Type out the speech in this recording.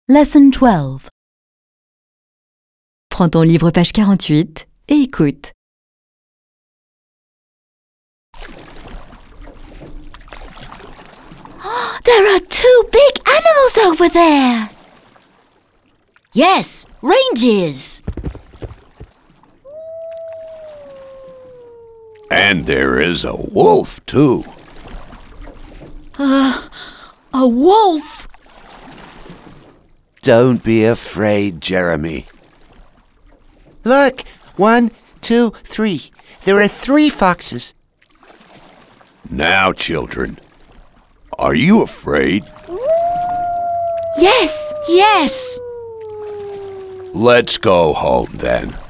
Lesson 12. Prends ton livre page 48 et écoute. There are two big animals over there. Yes, reindeers. And there is a wolf, too. A wolf. Don't be afraid, Jeremy. Look, 1, 2, 3. There are 3 foxes. Now, children, are you afraid? Yes. Yes. Let's go home then.